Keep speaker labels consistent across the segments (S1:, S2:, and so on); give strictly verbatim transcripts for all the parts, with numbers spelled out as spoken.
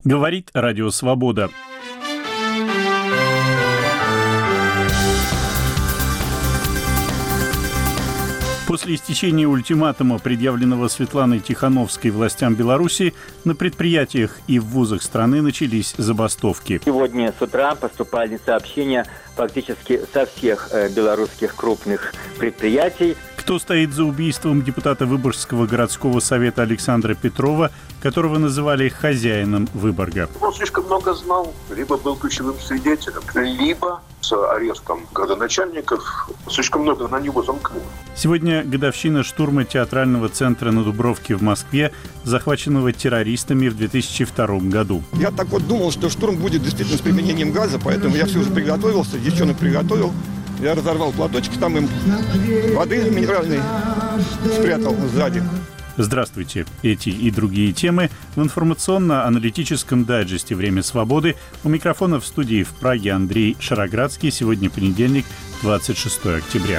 S1: Говорит Радио Свобода. После истечения ультиматума, предъявленного Светланой Тихановской властям Беларуси, на предприятиях и в вузах страны начались забастовки.
S2: Сегодня с утра поступали сообщения фактически со всех э, белорусских крупных предприятий.
S1: Кто стоит за убийством депутата Выборгского городского совета Александра Петрова, которого называли хозяином Выборга?
S3: Он слишком много знал, либо был ключевым свидетелем, либо с арестом градоначальников слишком много на него замкнуло.
S1: Сегодня годовщина штурма театрального центра на Дубровке в Москве, захваченного террористами в две тысячи втором году.
S4: Я так вот думал, что штурм будет действительно с применением газа, поэтому я все уже приготовился, девчонок приготовил. Я разорвал платочки, там им воды минеральной спрятал сзади.
S1: Здравствуйте. Эти и другие темы в информационно-аналитическом дайджесте «Время свободы». У микрофона в студии в Праге Андрей Шароградский. Сегодня понедельник, двадцать шестое октября.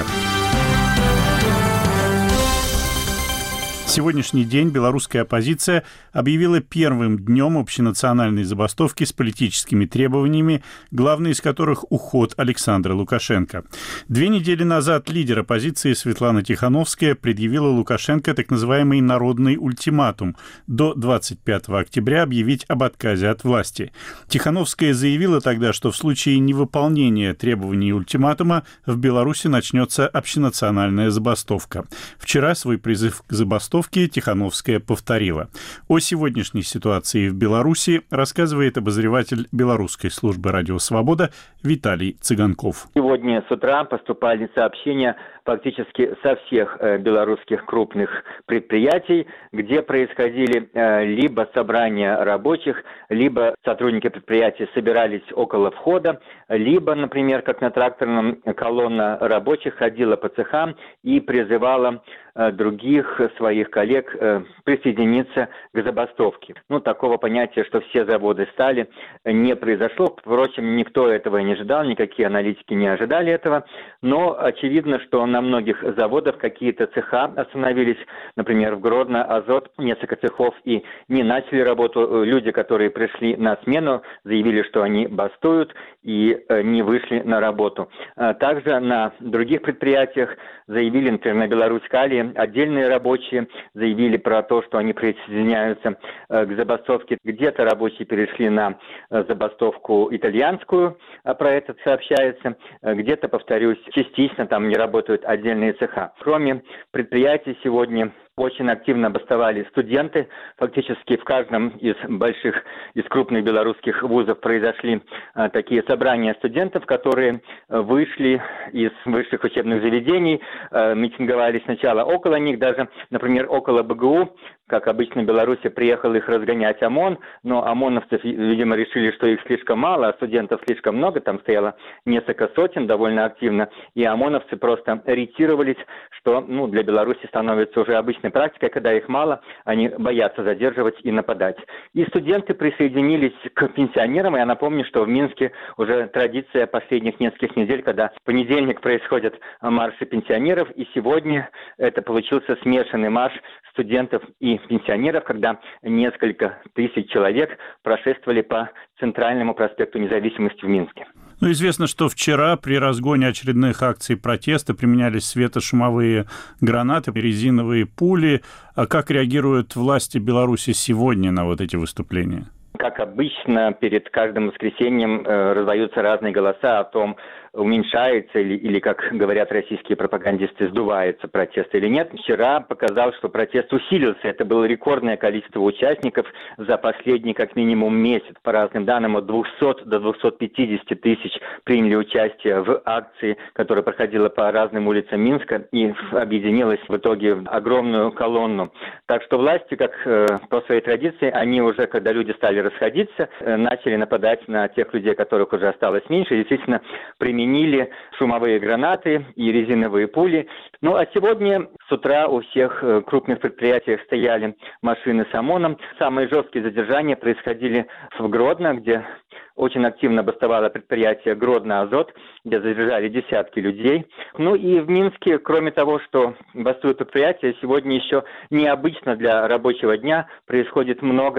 S1: Сегодняшний день белорусская оппозиция объявила первым днем общенациональной забастовки с политическими требованиями, главный из которых уход Александра Лукашенко. Две недели назад лидер оппозиции Светлана Тихановская предъявила Лукашенко так называемый народный ультиматум – до двадцать пятого октября объявить об отказе от власти. Тихановская заявила тогда, что в случае невыполнения требований ультиматума в Беларуси начнется общенациональная забастовка. Вчера свой призыв к забастовке Тихановская повторила. О сегодняшней ситуации в Беларуси рассказывает обозреватель белорусской службы «Радио Свобода» Виталий Цыганков.
S2: Сегодня с утра поступали сообщения фактически со всех э, белорусских крупных предприятий, где происходили э, либо собрания рабочих, либо сотрудники предприятий собирались около входа, либо, например, как на тракторном, колонна рабочих ходила по цехам и призывала э, других своих коллег э, присоединиться к забастовке. Ну, такого понятия, что все заводы стали, не произошло. Впрочем, никто этого не ожидал, никакие аналитики не ожидали этого, но очевидно, что на многих заводах какие-то цеха остановились, например, в Гродно, Азот, несколько цехов и не начали работу. Люди, которые пришли на смену, заявили, что они бастуют и не вышли на работу. Также на других предприятиях заявили, например, на Беларусь-Калии, отдельные рабочие заявили про то, что они присоединяются к забастовке. Где-то рабочие перешли на забастовку итальянскую, про это сообщается. Где-то, повторюсь, частично там не работают отдельные цеха. Кроме предприятий сегодня очень активно бастовали студенты. Фактически в каждом из больших, из крупных белорусских вузов произошли а, такие собрания студентов, которые вышли из высших учебных заведений, а, митинговали сначала около них, даже, например, около БГУ. Как обычно в Беларуси приехал их разгонять ОМОН, но ОМОНовцы, видимо, решили, что их слишком мало, а студентов слишком много, там стояло несколько сотен довольно активно, и ОМОНовцы просто ретировались, что ну, для Беларуси становится уже обычной практикой, когда их мало, они боятся задерживать и нападать. И студенты присоединились к пенсионерам, и я напомню, что в Минске уже традиция последних нескольких недель, когда в понедельник происходят марши пенсионеров, и сегодня это получился смешанный марш студентов и пенсионеров, когда несколько тысяч человек прошествовали по Центральному проспекту Независимости в Минске.
S1: Ну, известно, что вчера при разгоне очередных акций протеста применялись светошумовые гранаты, резиновые пули. А как реагируют власти Беларуси сегодня на вот эти выступления?
S2: Как обычно, перед каждым воскресеньем э, раздаются разные голоса о том, уменьшается или, или, как говорят российские пропагандисты, сдувается протест или нет. Вчера показал, что протест усилился. Это было рекордное количество участников за последний как минимум месяц. По разным данным, от двухсот до двухсот пятидесяти тысяч приняли участие в акции, которая проходила по разным улицам Минска и объединилась в итоге в огромную колонну. Так что власти, как э, по своей традиции, они уже, когда люди стали расходиться, э, начали нападать на тех людей, которых уже осталось меньше, и действительно применили Применили шумовые гранаты и резиновые пули. Ну а сегодня с утра у всех крупных предприятиях стояли машины с ОМОНом. Самые жесткие задержания происходили в Гродно, где очень активно бастовало предприятие «Гродно-Азот», где задержали десятки людей. Ну и в Минске, кроме того, что бастуют предприятия, сегодня еще необычно для рабочего дня происходит много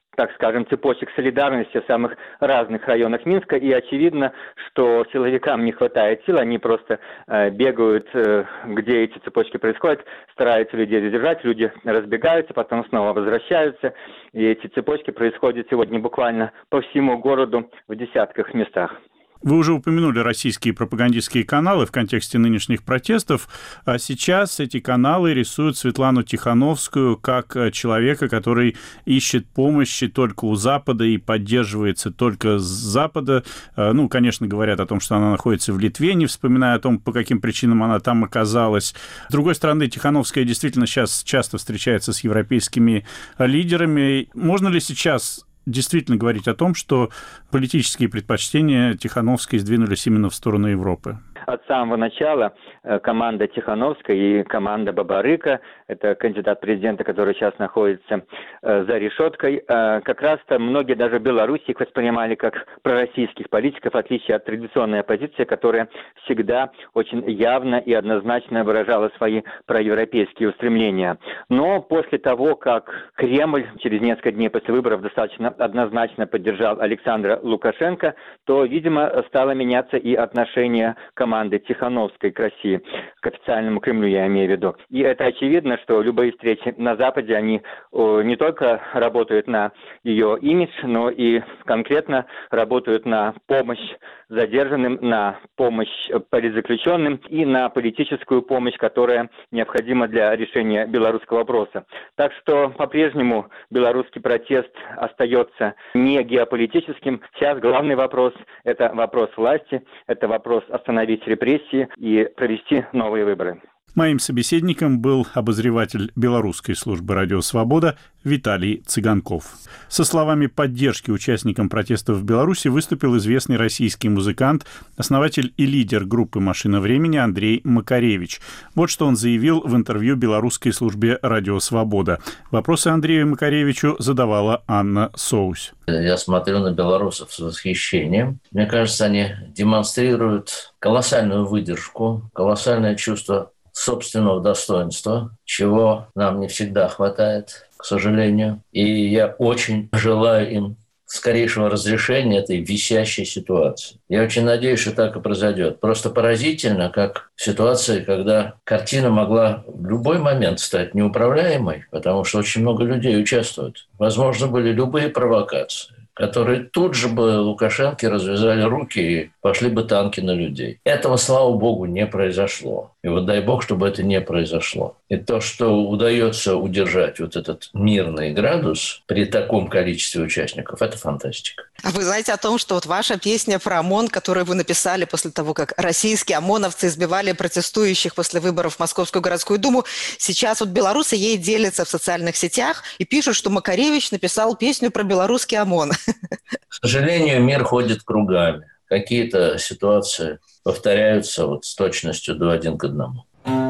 S2: так скажем, цепочек солидарности в самых разных районах Минска, и очевидно, что силовикам не хватает сил, они просто э, бегают, э, где эти цепочки происходят, стараются людей задержать, люди разбегаются, потом снова возвращаются, и эти цепочки происходят сегодня буквально по всему городу в десятках местах.
S1: Вы уже упомянули российские пропагандистские каналы в контексте нынешних протестов, а сейчас эти каналы рисуют Светлану Тихановскую как человека, который ищет помощи только у Запада и поддерживается только с Запада. Ну, конечно, говорят о том, что она находится в Литве, не вспоминая о том, по каким причинам она там оказалась. С другой стороны, Тихановская действительно сейчас часто встречается с европейскими лидерами. Можно ли сейчас действительно говорить о том, что политические предпочтения Тихановской сдвинулись именно в сторону Европы?
S2: От самого начала команда Тихановской и команда Бабарыка, это кандидат президента, который сейчас находится за решеткой, как раз-то многие даже в Беларуси их воспринимали как пророссийских политиков, в отличие от традиционной оппозиции, которая всегда очень явно и однозначно выражала свои проевропейские устремления. Но после того, как Кремль через несколько дней после выборов достаточно однозначно поддержал Александра Лукашенко, то, видимо, стало меняться и отношение команды Тихановской к России, к официальному Кремлю, я имею в виду. И это очевидно, что любые встречи на Западе, они о, не только работают на ее имидж, но и конкретно работают на помощь задержанным, на помощь политзаключенным и на политическую помощь, которая необходима для решения белорусского вопроса. Так что по-прежнему белорусский протест остается не геополитическим. Сейчас главный вопрос – это вопрос власти, это вопрос остановить репрессии и провести новые выборы.
S1: Моим собеседником был обозреватель белорусской службы «Радио Свобода» Виталий Цыганков. Со словами поддержки участникам протестов в Беларуси выступил известный российский музыкант, основатель и лидер группы «Машина времени» Андрей Макаревич. Вот что он заявил в интервью белорусской службе «Радио Свобода». Вопросы Андрею Макаревичу задавала Анна Соусь.
S5: Я смотрю на белорусов с восхищением. Мне кажется, они демонстрируют колоссальную выдержку, колоссальное чувство собственного достоинства, чего нам не всегда хватает, к сожалению. И я очень желаю им скорейшего разрешения этой висящей ситуации. Я очень надеюсь, что так и произойдет. Просто поразительно, как в ситуации, когда картина могла в любой момент стать неуправляемой, потому что очень много людей участвуют. Возможно, были любые провокации, которые тут же бы Лукашенко развязали руки и пошли бы танки на людей. Этого, слава богу, не произошло. И вот дай бог, чтобы это не произошло. И то, что удается удержать вот этот мирный градус при таком количестве участников, это фантастика.
S6: А вы знаете о том, что вот ваша песня про ОМОН, которую вы написали после того, как российские ОМОНовцы избивали протестующих после выборов в Московскую городскую думу, сейчас вот белорусы ей делятся в социальных сетях и пишут, что Макаревич написал песню про белорусский ОМОН.
S5: К сожалению, мир ходит кругами. Какие-то ситуации повторяются вот с точностью до один к одному.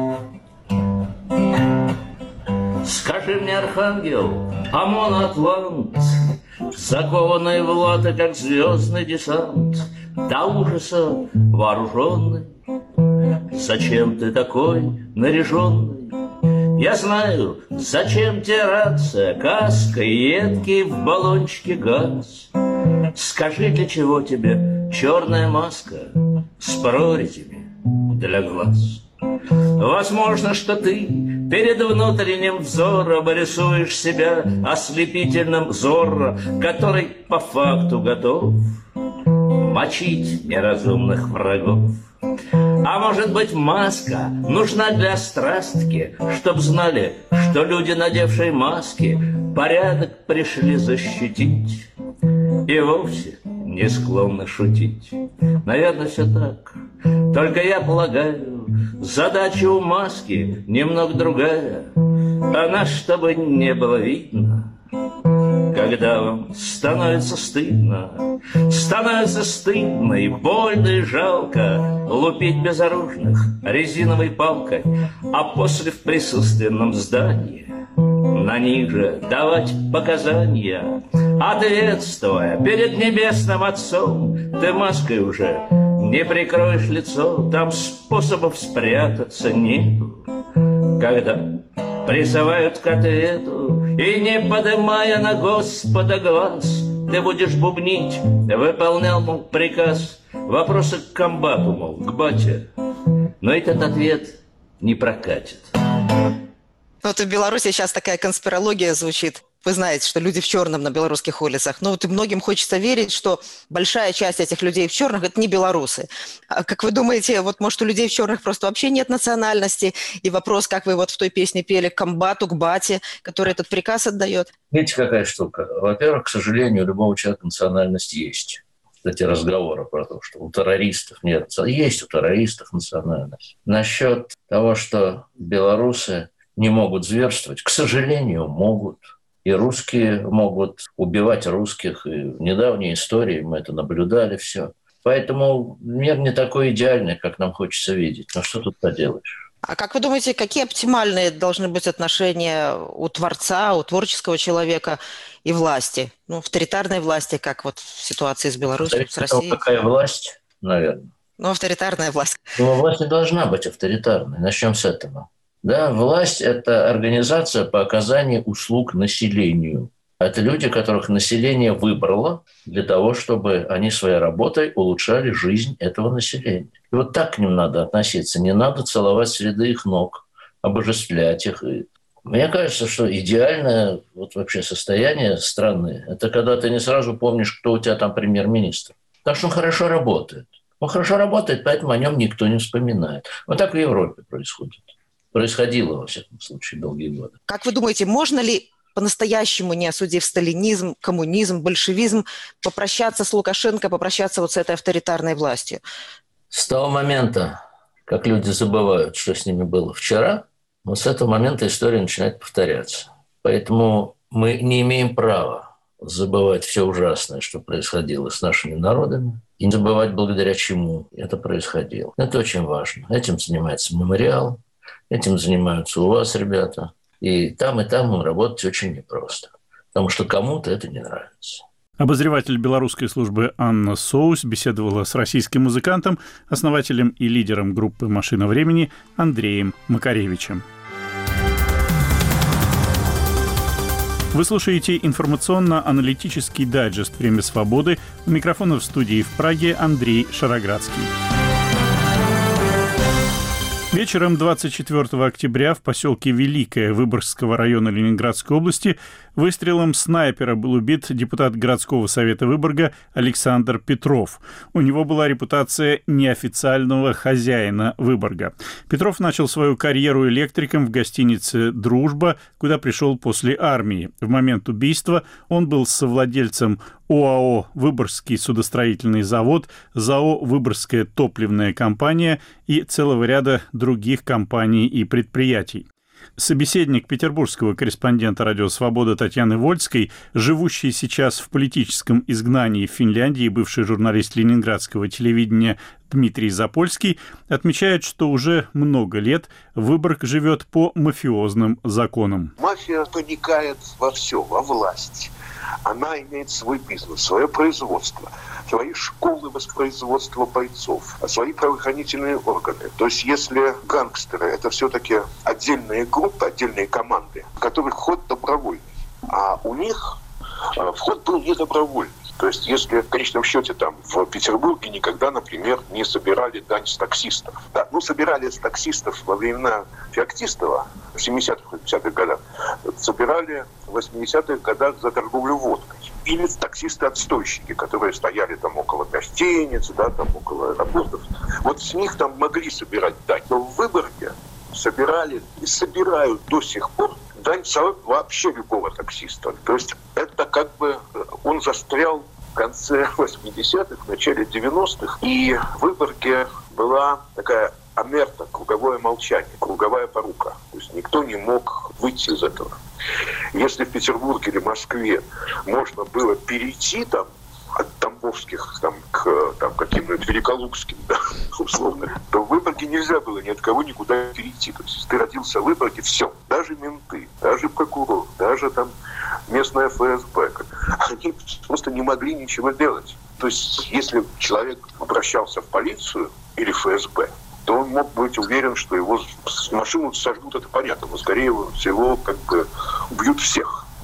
S7: Скажи мне, Архангел, ОМОН Атлант, закованный в латы, как звездный десант, до ужаса вооруженный. Зачем ты такой наряженный? Я знаю, зачем тебе рация, каска, едкий в баллончике газ. Скажи, для чего тебе черная маска с прорезями для глаз? Возможно, что ты перед внутренним взором рисуешь себя ослепительным Зорро, который по факту готов мочить неразумных врагов. А может быть, маска нужна для страстки, чтоб знали, что люди, надевшие маски, порядок пришли защитить и вовсе не склонны шутить. Наверное, все так. Только я полагаю, задача у маски немного другая. Она, чтобы не было видно, когда вам становится стыдно, становится стыдно и больно и жалко лупить безоружных резиновой палкой, а после в присутственном здании на них же давать показания, ответствуя перед небесным Отцом. Ты маской уже не прикроешь лицо, там способов спрятаться нету. Когда призывают к ответу И не подымая на Господа глаз, ты будешь бубнить, выполнял, мол, приказ. Вопросы к комбату, мол, к бате. Но этот ответ не прокатит.
S6: Вот в Беларуси сейчас такая конспирология звучит. Вы знаете, что люди в черном на белорусских улицах. Но вот и многим хочется верить, что большая часть этих людей в черных – это не белорусы. А как вы думаете, вот может у людей в черных просто вообще нет национальности? И вопрос, как вы вот в той песне пели, к комбату, к бате, который этот приказ отдает?
S5: Видите, какая штука? Во-первых, к сожалению, у любого человека национальность есть. Эти разговоры про то, что у террористов нет. Есть у террористов национальность. Насчет того, что белорусы не могут зверствовать, к сожалению, могут. И русские могут убивать русских. И в недавней истории мы это наблюдали все. Поэтому мир не такой идеальный, как нам хочется видеть. Но что тут поделаешь?
S6: А как вы думаете, какие оптимальные должны быть отношения у творца, у творческого человека и власти? Ну, авторитарной власти, как вот в ситуации с Беларусью, с Россией?
S5: Какая власть, наверное?
S6: Ну, авторитарная власть.
S5: Ну, власть не должна быть авторитарной. Начнем с этого. Да, власть – это организация по оказанию услуг населению. Это люди, которых население выбрало для того, чтобы они своей работой улучшали жизнь этого населения. И вот так к ним надо относиться. Не надо целовать следы их ног, обожествлять их. И мне кажется, что идеальное вот вообще состояние страны – это когда ты не сразу помнишь, кто у тебя там премьер-министр. Потому что он хорошо работает. Он хорошо работает, поэтому о нем никто не вспоминает. Вот так в Европе происходит. Происходило, во всяком случае, долгие годы.
S6: Как вы думаете, можно ли по-настоящему, не осудив сталинизм, коммунизм, большевизм, попрощаться с Лукашенко, попрощаться вот с этой авторитарной властью?
S5: С того момента, как люди забывают, что с ними было вчера, вот с этого момента история начинает повторяться. Поэтому мы не имеем права забывать все ужасное, что происходило с нашими народами, и не забывать, благодаря чему это происходило. Это очень важно. Этим занимается мемориал. Этим занимаются у вас ребята. И там, и там им работать очень непросто. Потому что кому-то это не нравится.
S1: Обозреватель белорусской службы Анна Соус беседовала с российским музыкантом, основателем и лидером группы «Машина времени» Андреем Макаревичем. Вы слушаете информационно-аналитический дайджест «Время свободы». У микрофона в студии в Праге Андрей Шароградский. Вечером двадцать четвёртого октября в поселке Великое Выборгского района Ленинградской области выстрелом снайпера был убит депутат городского совета Выборга Александр Петров. У него была репутация неофициального хозяина Выборга. Петров начал свою карьеру электриком в гостинице «Дружба», куда пришел после армии. В момент убийства он был совладельцем ОАО «Выборгский судостроительный завод», ЗАО «Выборгская топливная компания» и целого ряда других компаний и предприятий. Собеседник петербургского корреспондента «Радио Свобода» Татьяны Вольской, живущий сейчас в политическом изгнании в Финляндии, бывший журналист ленинградского телевидения Дмитрий Запольский, отмечает, что уже много лет Выборг живет по мафиозным законам.
S3: Мафия проникает во все, во власть. Она имеет свой бизнес, свое производство, свои школы воспроизводства бойцов, свои правоохранительные органы. То есть если гангстеры – это все-таки отдельные группы, отдельные команды, в которых вход добровольный, а у них вход был не добровольный. То есть если в конечном счете там в Петербурге никогда, например, не собирали дань с таксистов. Да, ну, собирали с таксистов во времена Феоктистова в семидесятых-восьмидесятых годах. Собирали в восьмидесятых годах за торговлю водкой. Или таксисты-отстойщики, которые стояли там около гостиниц, да, там около аэропортов. Вот с них там могли собирать дань. Но в Выборге собирали и собирают до сих пор дань вообще любого таксиста. То есть это как бы он застрял в конце восьмидесятых, в начале девяностых. И в Выборге была такая омерта, круговое молчание, круговая порука. То есть никто не мог выйти из этого. Если в Петербурге или Москве можно было перейти там от Тамбовских там, к там, каким-нибудь Великолукским, да, условно, то в Выборге нельзя было ни от кого никуда перейти. То есть, если ты родился в Выборге, все, даже менты, даже прокурор, даже там местная эф эс бэ, они просто не могли ничего делать. То есть, если человек обращался в полицию или эф эс бэ, то он мог быть уверен, что его с машину сожгут, это понятно, но скорее всего как бы убьют всех.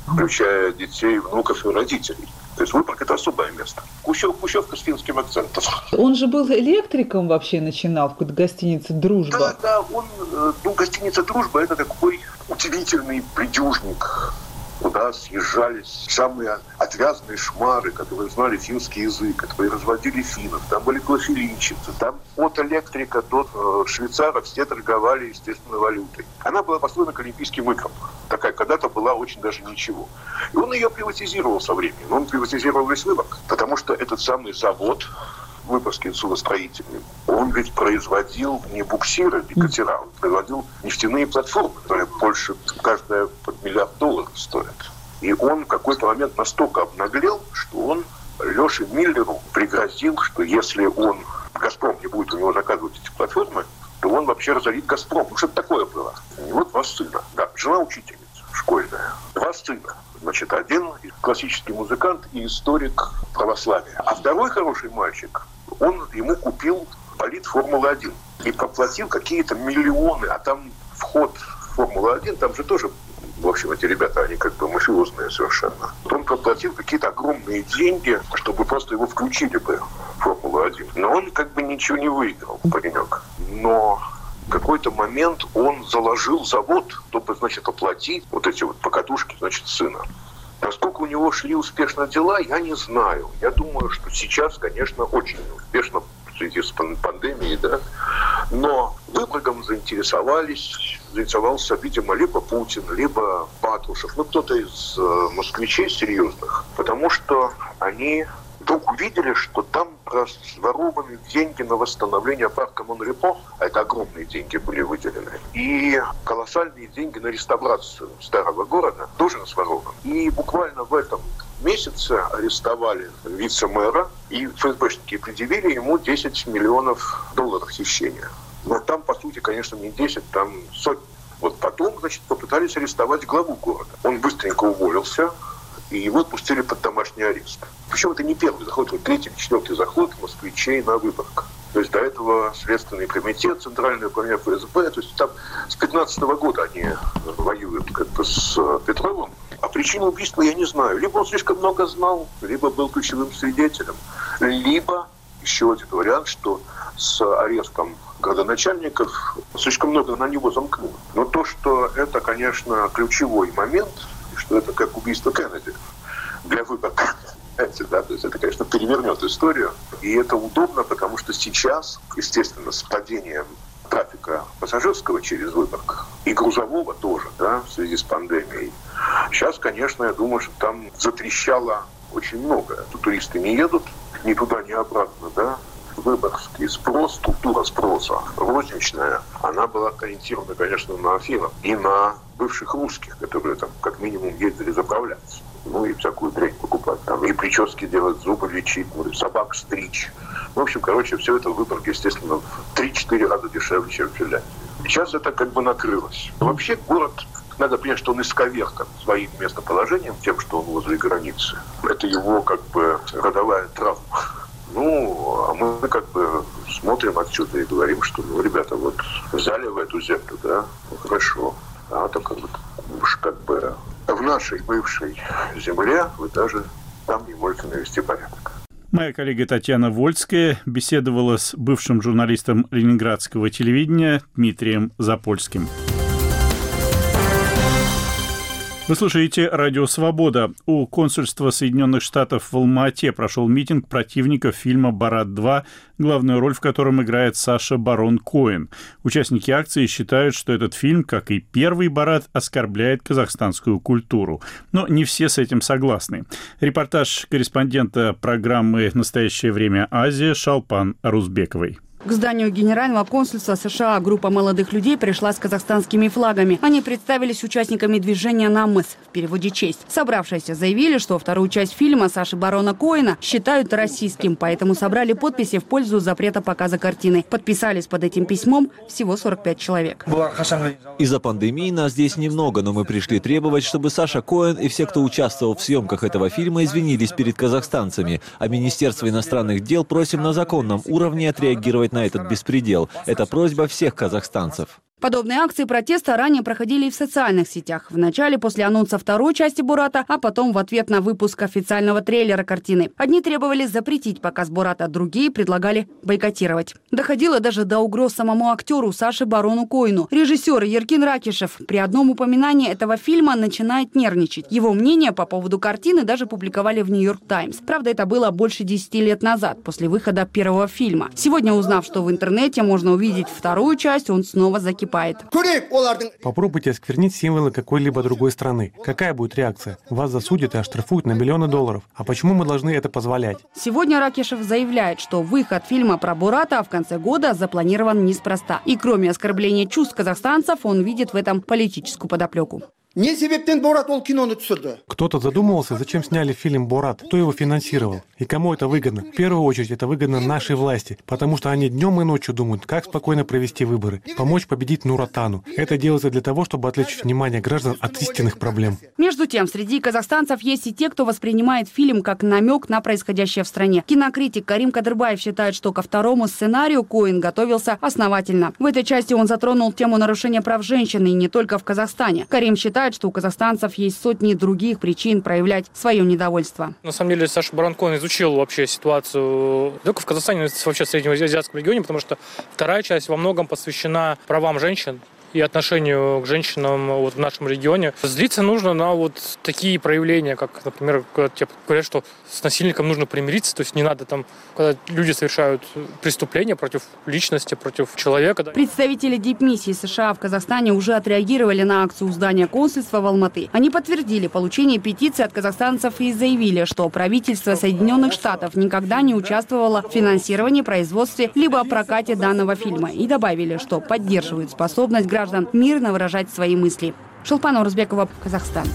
S3: включая детей, внуков и родителей. То есть Выборг – это особое место. Кущев, Кущевка с финским акцентом.
S8: Он же был электриком вообще, начинал в какой-то гостинице «Дружба».
S3: Да, да, он, ну, гостиница «Дружба» – это такой удивительный придюжник, куда съезжались самые отвязные шмары, которые знали финский язык, которые разводили финнов. Там были клофелинщицы, там от электрика до э, швейцаров все торговали, естественно, валютой. Она была построена к Олимпийским играм. Такая когда-то была очень даже ничего. И он ее приватизировал со временем. Он приватизировал весь Выборг, потому что этот самый завод, Выборгский судостроительный, он ведь производил не буксиры и катера, он производил нефтяные платформы, которые больше каждая под миллиард долларов стоят. И он в какой-то момент настолько обнаглел, что он Леше Миллеру пригрозил, что если он, «Газпром» не будет у него заказывать эти платформы, то он вообще разорит «Газпром». Ну, что-то такое было. И вот два сына. Да, жена учительница школьная. Два сына. Значит, один классический музыкант и историк православия. А второй хороший мальчик, он ему купил болид Формулы один и проплатил какие-то миллионы, а там вход в Формулу один, там же тоже, в общем, эти ребята, они как бы мафиозные совершенно. Он проплатил какие-то огромные деньги, чтобы просто его включили бы в Формулу один. Но он как бы ничего не выиграл, паренек. Но в какой-то момент он заложил завод, чтобы, значит, оплатить вот эти вот покатушки, значит, сына. Насколько у него шли успешно дела, я не знаю. Я думаю, что сейчас, конечно, очень успешно в связи с пандемией, да. Но Выборгом заинтересовались, заинтересовался, видимо, либо Путин, либо Патрушев, ну, кто-то из э, москвичей серьезных, потому что они вдруг увидели, что там разворованы деньги на восстановление парка Монрепо, а это огромные деньги были выделены, и колоссальные деньги на реставрацию старого города тоже сворованы. И буквально в этом месяце арестовали вице-мэра, и эф эс бэшники предъявили ему десять миллионов долларов хищения. Но там, по сути, конечно, не десять, там сотни. Вот потом, значит, попытались арестовать главу города. Он быстренько уволился, и его отпустили под домашний арест. Причем это не первый заход, это третий, четвертый заход москвичей на Выборг. То есть до этого Следственный комитет, Центральное управление эф эс бэ, то есть там с пятнадцатого года они воюют как бы с Петровым. А причину убийства я не знаю. Либо он слишком много знал, либо был ключевым свидетелем, либо еще один вариант, что с арестом градоначальников слишком много на него замкнуло. Но то, что это, конечно, ключевой момент, что это как убийство Кеннеди для Выборга. Да, то есть это, конечно, перевернет историю. И это удобно, потому что сейчас, естественно, с падением трафика пассажирского через Выборг и грузового тоже, да, в связи с пандемией. Сейчас, конечно, я думаю, что там затрещало очень много. Тут туристы не едут ни туда, ни обратно, да. Выборгский спрос, структура спроса розничная, она была ориентирована, конечно, на Афинов и на бывших русских, которые там как минимум ездили заправляться. Ну и всякую дрянь покупать. Там и прически делать, зубы лечить, ну, и собак стричь. В общем, короче, все это в Выборге, естественно, в три-четыре раза дешевле, чем в Финляндии. Сейчас это как бы накрылось. Вообще город, надо понять, что он исковеркан своим местоположением, тем, что он возле границы. Это его как бы родовая травма. Ну, а мы как бы смотрим отсюда и говорим, что, ну, ребята, вот взяли в эту землю, да, ну, хорошо. А то как бы уж как бы в нашей бывшей земле вы даже там не можете навести порядок.
S1: Моя коллега Татьяна Вольская беседовала с бывшим журналистом ленинградского телевидения Дмитрием Запольским. Вы слушаете «Радио Свобода». У консульства Соединенных Штатов в Алма-Ате прошел митинг противников фильма «Борат два», главную роль в котором играет Саша Барон Коэн. Участники акции считают, что этот фильм, как и первый «Борат», оскорбляет казахстанскую культуру. Но не все с этим согласны. Репортаж корреспондента программы «Настоящее время Азия» Шалпан Рузбековой.
S9: К зданию Генерального консульства США группа молодых людей пришла с казахстанскими флагами. Они представились участниками движения «Намыс», в переводе «Честь». Собравшиеся заявили, что вторую часть фильма Саши Барона Коэна считают российским, поэтому собрали подписи в пользу запрета показа картины. Подписались под этим письмом всего сорок пять человек.
S10: Из-за пандемии нас здесь немного, но мы пришли требовать, чтобы Саша Коэн и все, кто участвовал в съемках этого фильма, извинились перед казахстанцами. А Министерство иностранных дел просим на законном уровне отреагировать на этот беспредел. Это просьба всех казахстанцев.
S9: Подобные акции протеста ранее проходили и в социальных сетях. Вначале после анонса второй части «Бората», а потом в ответ на выпуск официального трейлера картины. Одни требовали запретить показ «Бората», другие предлагали бойкотировать. Доходило даже до угроз самому актеру Саше Барону Коэну. Режиссер Еркин Ракишев при одном упоминании этого фильма начинает нервничать. Его мнение по поводу картины даже публиковали в «Нью-Йорк Таймс». Правда, это было больше десяти лет назад, после выхода первого фильма. Сегодня, узнав, что в интернете можно увидеть вторую часть, он снова закипает.
S11: Попробуйте осквернить символы какой-либо другой страны. Какая будет реакция? Вас засудят и оштрафуют на миллионы долларов. А почему мы должны это позволять?
S9: Сегодня Ракишев заявляет, что выход фильма про Бората в конце года запланирован неспроста. И кроме оскорбления чувств казахстанцев, он видит в этом политическую подоплеку.
S11: Кто-то задумывался, зачем сняли фильм «Борат», кто его финансировал и кому это выгодно. В первую очередь это выгодно нашей власти, потому что они днем и ночью думают, как спокойно провести выборы, помочь победить Нуратану. Это делается для того, чтобы отвлечь внимание граждан от истинных проблем.
S9: Между тем, среди казахстанцев есть и те, кто воспринимает фильм как намек на происходящее в стране. Кинокритик Карим Кадырбаев считает, что ко второму сценарию Коэн готовился основательно. В этой части он затронул тему нарушения прав женщины и не только в Казахстане. Карим считает, что у казахстанцев есть сотни других причин проявлять свое недовольство.
S12: На самом деле Саша Барон Коэн изучил вообще ситуацию не только в Казахстане, но и вообще в среднеазиатском регионе, потому что вторая часть во многом посвящена правам женщин и отношению к женщинам вот в нашем регионе. Злиться нужно на вот такие проявления, как, например, когда тебе говорят, что с насильником нужно примириться, то есть не надо там, когда люди совершают преступления против личности, против человека.
S9: Представители дипмиссии США в Казахстане уже отреагировали на акцию у здания консульства в Алматы. Они подтвердили получение петиции от казахстанцев и заявили, что правительство Соединенных Штатов никогда не участвовало в финансировании, производстве либо прокате данного фильма. И добавили, что поддерживают способность граждан граждан мирно выражать свои мысли. Шолпан Урузбекова, Казахстан.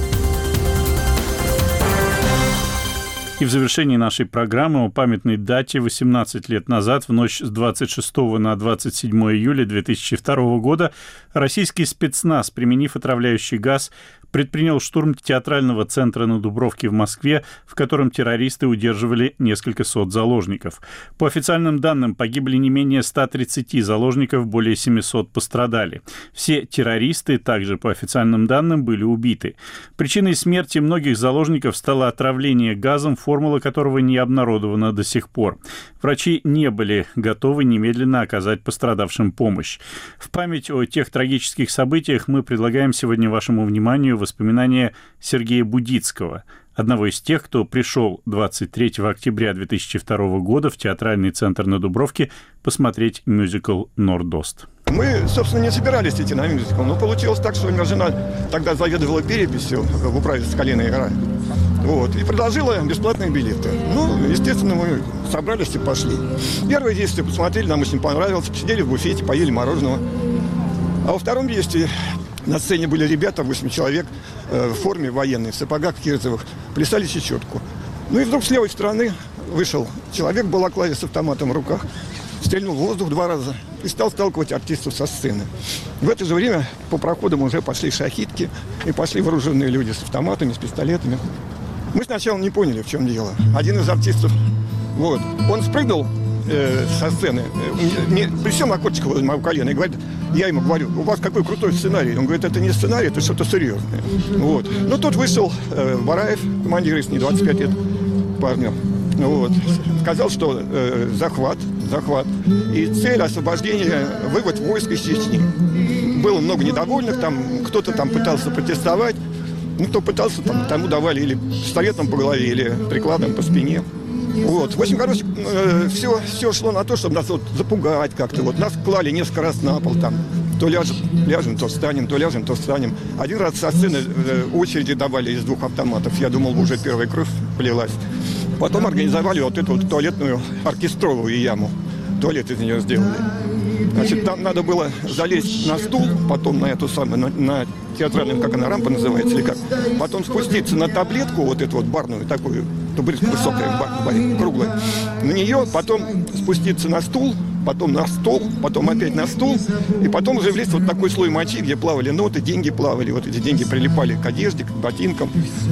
S1: И в завершении нашей программы о памятной дате восемнадцать лет назад, в ночь с двадцать шестого на двадцать седьмое июля две тысячи второго года, российский спецназ, применив отравляющий газ, предпринял штурм театрального центра на Дубровке в Москве, в котором террористы удерживали несколько сот заложников. По официальным данным, погибли не менее ста тридцати заложников, более семисот пострадали. Все террористы, также по официальным данным, были убиты. Причиной смерти многих заложников стало отравление газом, формула которого не обнародована до сих пор. Врачи не были готовы немедленно оказать пострадавшим помощь. В память о тех трагических событиях мы предлагаем сегодня вашему вниманию воспоминания Сергея Будицкого, одного из тех, кто пришел двадцать третьего октября две тысячи второго года в театральный центр на Дубровке посмотреть мюзикл «Нордост».
S4: Мы, собственно, не собирались идти на мюзикл, но получилось так, что у меня жена тогда заведовала переписью в управе «Соколиная гора». Вот, и предложила бесплатные билеты. Ну, естественно, мы собрались и пошли. Первое действие посмотрели, нам очень понравилось. Посидели в буфете, поели мороженого. А во втором действии на сцене были ребята, восемь человек, э, в форме военной, в сапогах кирзовых, плясали чечетку. Ну и вдруг с левой стороны вышел человек в балаклаве с автоматом в руках, стрельнул в воздух два раза и стал сталкивать артистов со сцены. В это же время по проходам уже пошли шахидки и пошли вооруженные люди с автоматами, с пистолетами. Мы сначала не поняли, в чем дело. Один из артистов, вот, он спрыгнул э, со сцены, э, присел на корточку возле моего колена и говорит, я ему говорю, у вас какой крутой сценарий. Он говорит, это не сценарий, это что-то серьезное. Вот. Но тут вышел э, Бараев, командир из НИИ, двадцать пять лет парню. Вот. Сказал, что э, захват, захват. И цель освобождения, вывод войск из Чечни. Было много недовольных, там кто-то там пытался протестовать. Ну, кто пытался, там, тому давали или пистолетом по голове, или прикладом по спине. Вот. В общем, короче, э, все, все шло на то, чтобы нас вот запугать как-то. Вот нас клали несколько раз на пол там. То ляжем, ляжем, то встанем, то ляжем, то встанем. Один раз со сцены э, очереди давали из двух автоматов. Я думал, уже первая кровь полилась. Потом организовали вот эту вот туалетную оркестровую яму. Туалет из нее сделали. Значит, там надо было залезть на стул, потом на эту самую, на, на театральную, как она, рампа называется, или как. Потом спуститься на таблетку, вот эту вот барную, такую, табуретка высокая, бар, бар, круглая. На нее, потом спуститься на стул, потом на стол, потом опять на стул, и потом уже влезть в вот такой слой мочи, где плавали ноты, деньги плавали, вот эти деньги прилипали к одежде, к ботинкам.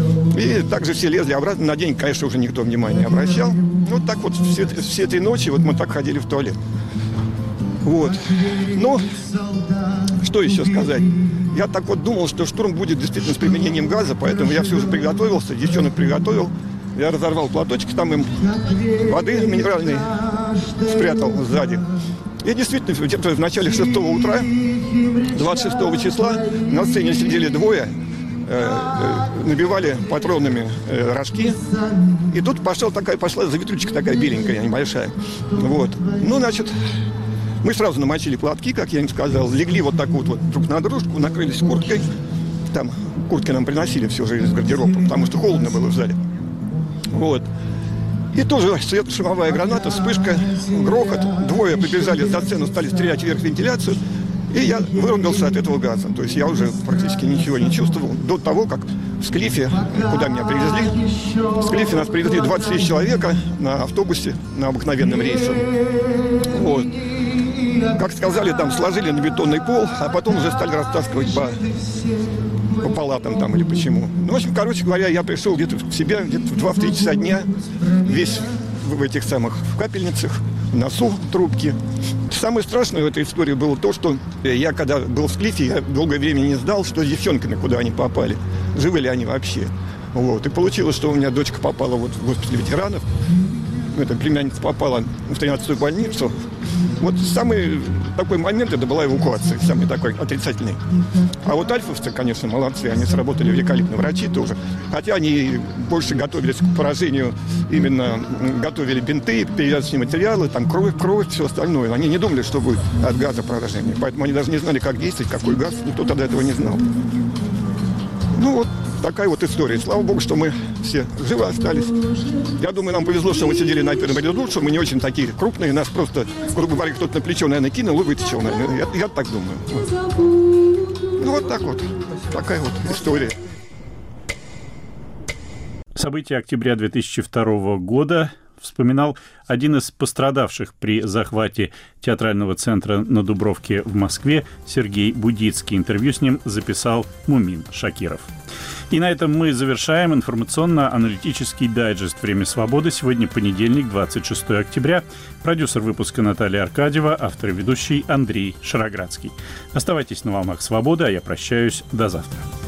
S4: И также все лезли обратно. На день, конечно, уже никто внимания не обращал. Вот так вот все, все этой ночи вот мы так ходили в туалет. Вот. Ну, что еще сказать? Я так вот думал, что штурм будет действительно с применением газа, поэтому я все уже приготовился, девчонок приготовил. Я разорвал платочек, там им воды минеральной спрятал сзади. И действительно, в начале шестого утра, двадцать шестого числа, на сцене сидели двое, набивали патронами рожки. И тут пошла такая, пошла завитулечка такая беленькая, небольшая. Вот. Ну, значит, мы сразу намочили платки, как я им сказал, легли вот так вот, вот друг на дружку, накрылись курткой. Там куртки нам приносили все же из гардероба, потому что холодно было в зале. Вот. И тоже светошумовая граната, вспышка, грохот. Двое побежали за сцену, стали стрелять вверх вентиляцию. И я выругался от этого газа. То есть я уже практически ничего не чувствовал до того, как в Склифе, куда меня привезли, в Склифе нас привезли двадцать тысяч человека на автобусе, на обыкновенном рейсе. Вот. Как сказали, там сложили на бетонный пол, а потом уже стали растаскивать по, по палатам там или почему. Ну, в общем, короче говоря, я пришел где-то в себя, где-то в два-три часа дня, весь в этих самых в капельницах, в носу трубки. Самое страшное в этой истории было то, что я, когда был в Склифе, я долгое время не знал, что с девчонками, куда они попали, живы ли они вообще. Вот. И получилось, что у меня дочка попала вот в госпиталь ветеранов, эта племянница попала в тринадцатую больницу. Вот самый такой момент, это была эвакуация, самый такой отрицательный. А вот альфовцы, конечно, молодцы, они сработали великолепно, врачи тоже. Хотя они больше готовились к поражению, именно готовили бинты, перевязочные материалы, там кровь, кровь, все остальное. Они не думали, что будет от газа поражение. Поэтому они даже не знали, как действовать, какой газ, никто тогда этого не знал. Ну вот. Такая вот история. Слава богу, что мы все живы остались. Я думаю, нам повезло, что мы сидели на первом ряду, что мы не очень такие крупные. Нас просто, грубо говоря, кто-то на плечо, наверное, кинул и вытащил, наверное. Я, я так думаю. Ну, вот так вот. Такая вот история.
S1: События октября две тысячи второго года вспоминал один из пострадавших при захвате театрального центра на Дубровке в Москве Сергей Будицкий. Интервью с ним записал Мумин Шакиров. И на этом мы завершаем информационно-аналитический дайджест «Время свободы». Сегодня понедельник, двадцать шестого октября. Продюсер выпуска Наталья Аркадьева, автор и ведущий Андрей Шароградский. Оставайтесь на волнах свободы, а я прощаюсь. До завтра.